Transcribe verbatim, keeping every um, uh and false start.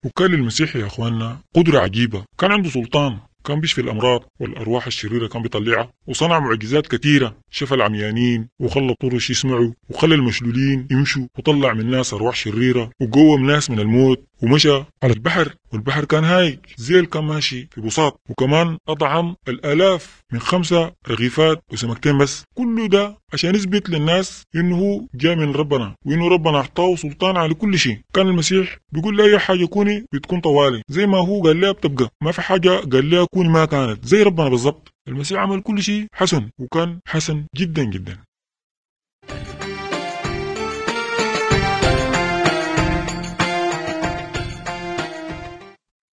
وكان للمسيح يا اخواننا قدرة عجيبة، كان عنده سلطان، كان بيشفي الأمراض والأرواح الشريرة كان بيطلعها، وصنع معجزات كثيرة، شفى العميانين وخلى الطرش يسمعوا وخلى المشلولين يمشوا وطلع من الناس أرواح شريرة وقوم ناس من الموت ومشى على البحر والبحر كان هايج زي كان ماشي في بساط، وكمان أطعم الآلاف من خمسة رغيفات وسمكتين بس. كل ده عشان يثبت للناس إنه جاء من ربنا وإنه ربنا أعطاه سلطان على كل شيء. كان المسيح بيقول لي أي حاجة كوني بتكون طوالي، زي ما هو قال لها بتبقى، ما في حاجة قال لها كوني ما كانت، زي ربنا بالضبط. المسيح عمل كل شيء حسن، وكان حسن جدا جدا.